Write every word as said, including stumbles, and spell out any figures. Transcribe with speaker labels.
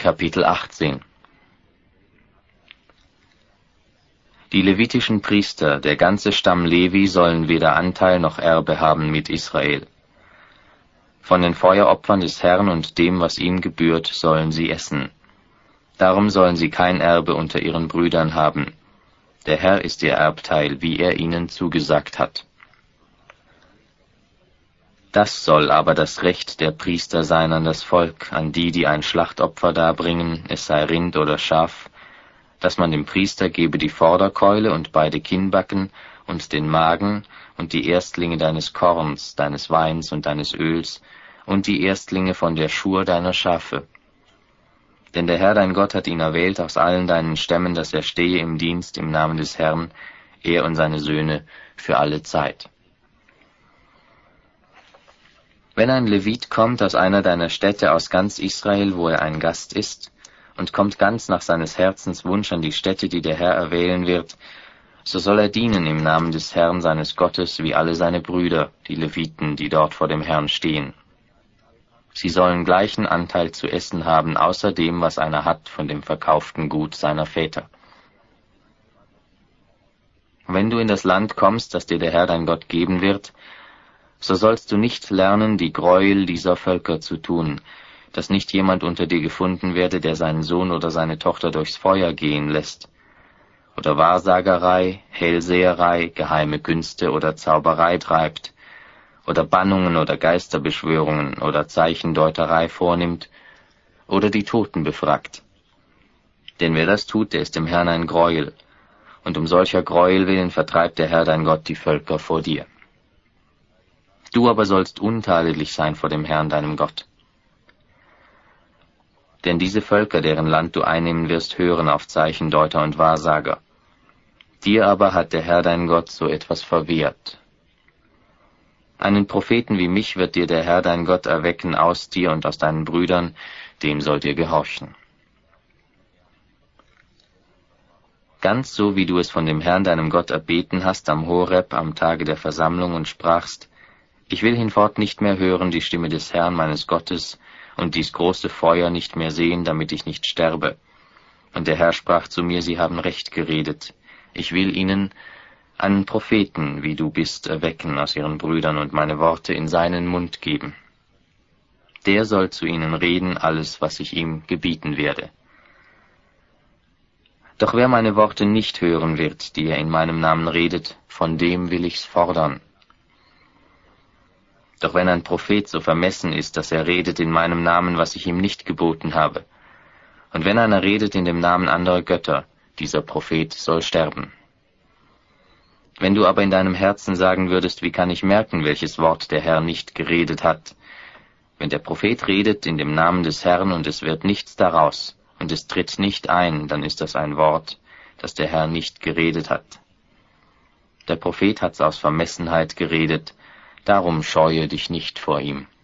Speaker 1: Kapitel achtzehn. Die levitischen Priester, der ganze Stamm Levi, sollen weder Anteil noch Erbe haben mit Israel. Von den Feueropfern des Herrn und dem, was ihm gebührt, sollen sie essen. Darum sollen sie kein Erbe unter ihren Brüdern haben. Der Herr ist ihr Erbteil, wie er ihnen zugesagt hat. Das soll aber das Recht der Priester sein an das Volk, an die, die ein Schlachtopfer darbringen, es sei Rind oder Schaf, dass man dem Priester gebe die Vorderkeule und beide Kinnbacken und den Magen und die Erstlinge deines Korns, deines Weins und deines Öls und die Erstlinge von der Schur deiner Schafe. Denn der Herr dein Gott hat ihn erwählt aus allen deinen Stämmen, dass er stehe im Dienst im Namen des Herrn, er und seine Söhne, für alle Zeit. Wenn ein Levit kommt aus einer deiner Städte aus ganz Israel, wo er ein Gast ist, und kommt ganz nach seines Herzens Wunsch an die Stätte, die der Herr erwählen wird, so soll er dienen im Namen des Herrn seines Gottes, wie alle seine Brüder, die Leviten, die dort vor dem Herrn stehen. Sie sollen gleichen Anteil zu essen haben, außer dem, was einer hat von dem verkauften Gut seiner Väter. Wenn du in das Land kommst, das dir der Herr dein Gott geben wird, so sollst du nicht lernen, die Gräuel dieser Völker zu tun, dass nicht jemand unter dir gefunden werde, der seinen Sohn oder seine Tochter durchs Feuer gehen lässt, oder Wahrsagerei, Hellseherei, geheime Künste oder Zauberei treibt, oder Bannungen oder Geisterbeschwörungen oder Zeichendeuterei vornimmt, oder die Toten befragt. Denn wer das tut, der ist dem Herrn ein Gräuel, und um solcher Gräuel willen vertreibt der Herr dein Gott die Völker vor dir. Du aber sollst untadelig sein vor dem Herrn deinem Gott. Denn diese Völker, deren Land du einnehmen wirst, hören auf Zeichendeuter und Wahrsager. Dir aber hat der Herr dein Gott so etwas verwehrt. Einen Propheten wie mich wird dir der Herr dein Gott erwecken aus dir und aus deinen Brüdern, dem sollt ihr gehorchen. Ganz so, wie du es von dem Herrn deinem Gott erbeten hast am Horeb am Tage der Versammlung und sprachst, ich will hinfort nicht mehr hören die Stimme des Herrn meines Gottes und dies große Feuer nicht mehr sehen, damit ich nicht sterbe. Und der Herr sprach zu mir, sie haben recht geredet. Ich will ihnen einen Propheten, wie du bist, erwecken aus ihren Brüdern und meine Worte in seinen Mund geben. Der soll zu ihnen reden, alles, was ich ihm gebieten werde. Doch wer meine Worte nicht hören wird, die er in meinem Namen redet, von dem will ich's fordern. Doch wenn ein Prophet so vermessen ist, dass er redet in meinem Namen, was ich ihm nicht geboten habe, und wenn einer redet in dem Namen anderer Götter, dieser Prophet soll sterben. Wenn du aber in deinem Herzen sagen würdest, wie kann ich merken, welches Wort der Herr nicht geredet hat? Wenn der Prophet redet in dem Namen des Herrn und es wird nichts daraus, und es tritt nicht ein, dann ist das ein Wort, das der Herr nicht geredet hat. Der Prophet hat's aus Vermessenheit geredet, darum scheue dich nicht vor ihm.